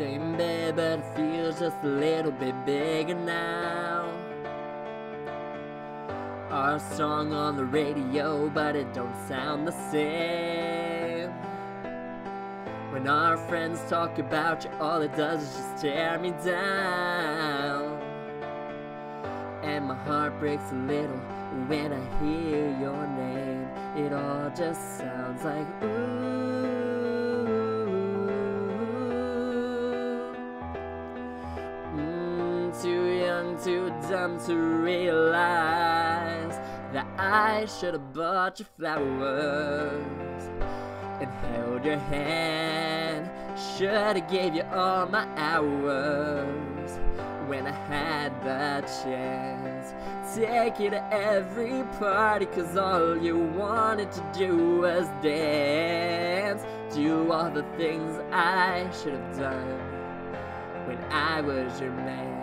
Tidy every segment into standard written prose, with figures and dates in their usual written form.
same bed, but it feels just a little bit bigger now. Our song on the radio, but it don't sound the same. When our friends talk about you, all it does is just tear me down. And my heart breaks a little when I hear your name. It all just sounds like ooh. Too young, too dumb to realize that I should have bought you flowers and held your hand. Should have gave you all my hours when I had the chance. Take you to every party, cause all you wanted to do was dance. Do all the things I should have done when I was your man.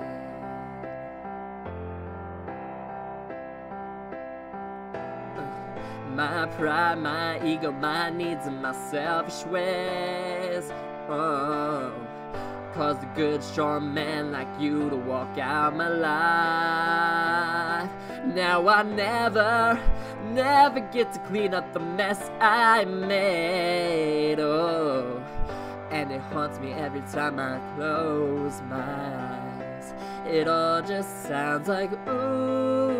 My pride, my ego, my needs, and my selfish ways, caused a good, strong man like you to walk out my life. Now I never get to clean up the mess I made, and it haunts me every time I close my eyes. It all just sounds like ooh.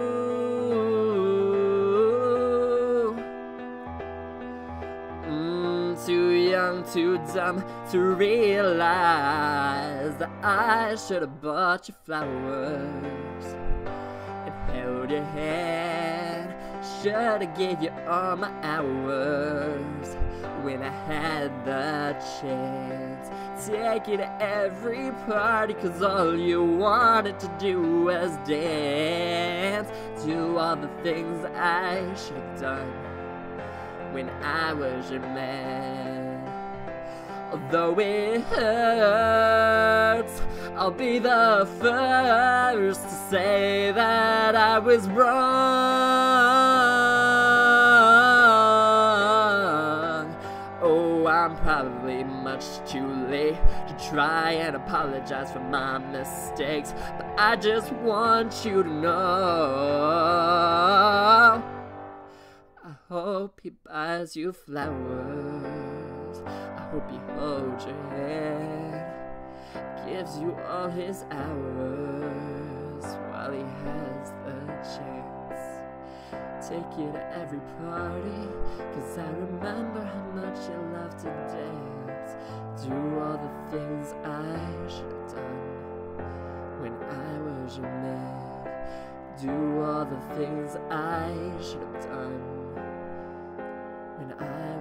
Too young, too dumb to realize that I should have bought you flowers and held your hand. Should have gave you all my hours when I had the chance. Take you to every party, cause all you wanted to do was dance. Do all the things I should have done when I was your man. Although it hurts, I'll be the first to say that I was wrong. Oh, I'm probably much too late to try and apologize for my mistakes, but I just want you to know I hope he buys you flowers. I hope he holds your hand, gives you all his hours while he has the chance. Take you to every party, cause I remember how much you loved to dance. Do all the things I should have done when I was your man. Do all the things I should have done when I